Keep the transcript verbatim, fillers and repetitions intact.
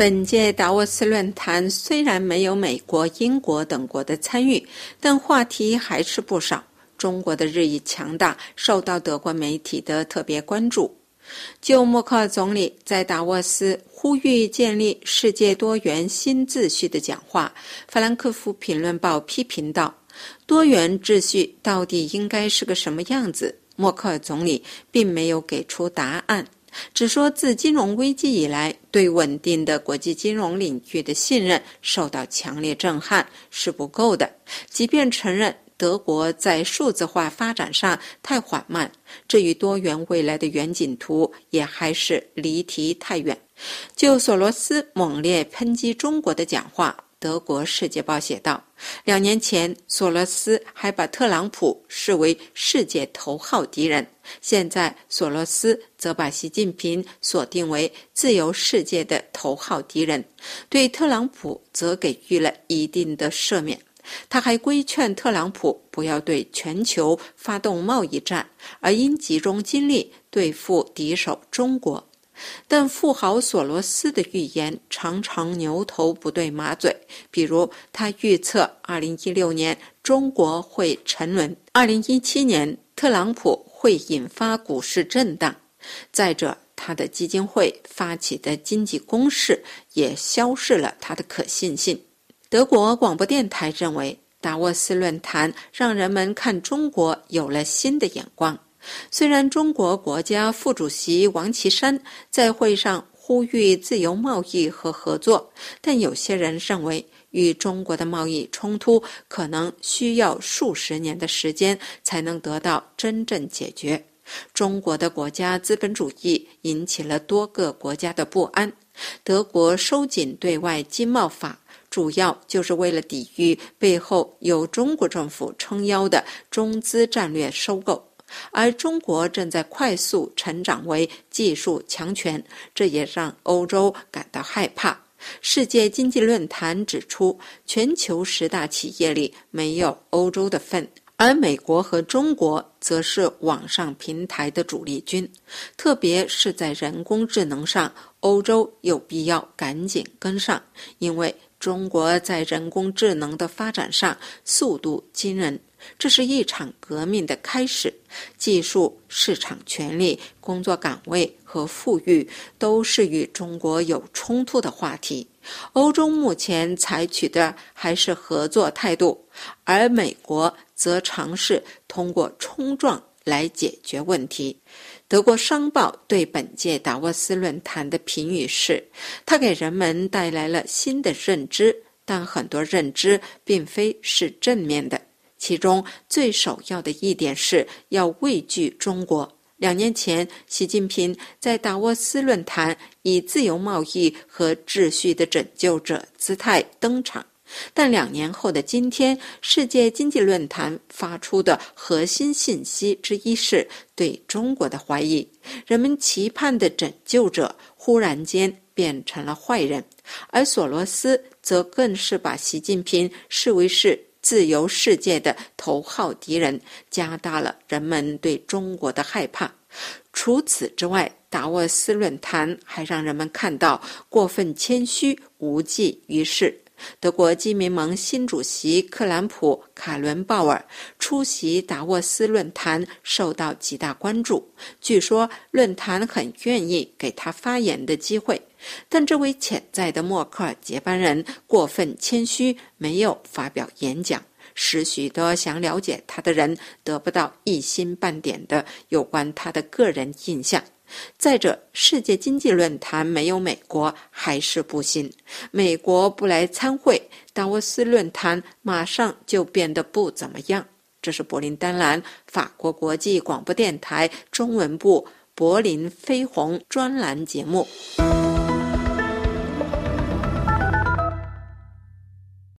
本届达沃斯论坛虽然没有美国、英国等国的参与，但话题还是不少。中国的日益强大受到德国媒体的特别关注。就默克尔总理在达沃斯呼吁建立世界多元新秩序的讲话，法兰克福评论报批评道，多元秩序到底应该是个什么样子？默克尔总理并没有给出答案，只说自金融危机以来，对稳定的国际金融领域的信任受到强烈震撼是不够的，即便承认德国在数字化发展上太缓慢，至于多元未来的远景图也还是离题太远。就索罗斯猛烈抨击中国的讲话，德国《世界报》写道，两年前索罗斯还把特朗普视为世界头号敌人，现在索罗斯则把习近平锁定为自由世界的头号敌人，对特朗普则给予了一定的赦免。他还规劝特朗普不要对全球发动贸易战，而应集中精力对付敌手中国。但富豪索罗斯的预言常常牛头不对马嘴，比如他预测二零一六年中国会沉沦，二零一七年特朗普会引发股市震荡。再者，他的基金会发起的经济攻势也消逝了他的可信性。德国广播电台认为，达沃斯论坛让人们看中国有了新的眼光。虽然中国国家副主席王岐山在会上呼吁自由贸易和合作，但有些人认为与中国的贸易冲突可能需要数十年的时间才能得到真正解决。中国的国家资本主义引起了多个国家的不安。德国收紧对外经贸法，主要就是为了抵御背后有中国政府撑腰的中资战略收购，而中国正在快速成长为技术强权，这也让欧洲感到害怕。世界经济论坛指出，全球十大企业里没有欧洲的份，而美国和中国则是网上平台的主力军，特别是在人工智能上，欧洲有必要赶紧跟上，因为中国在人工智能的发展上速度惊人，这是一场革命的开始。技术、市场权力、工作岗位和富裕都是与中国有冲突的话题。欧洲目前采取的还是合作态度，而美国则尝试通过冲撞来解决问题。德国商报对本届达沃斯论坛的评语是，它给人们带来了新的认知，但很多认知并非是正面的。其中最首要的一点是要畏惧中国。两年前，习近平在达沃斯论坛以自由贸易和秩序的拯救者姿态登场，但两年后的今天，世界经济论坛发出的核心信息之一是对中国的怀疑。人们期盼的拯救者忽然间变成了坏人，而索罗斯则更是把习近平视为是自由世界的头号敌人，加大了人们对中国的害怕。除此之外，达沃斯论坛还让人们看到过分谦虚无济于事。德国基民盟新主席克兰普·卡伦鲍尔出席达沃斯论坛受到极大关注，据说论坛很愿意给他发言的机会，但这位潜在的默克尔接班人过分谦虚，没有发表演讲，使许多想了解他的人得不到一星半点的有关他的个人印象。再者，世界经济论坛没有美国还是不行，美国不来参会，达沃斯论坛马上就变得不怎么样。这是柏林丹兰法国国际广播电台中文部柏林飞鸿专栏节目。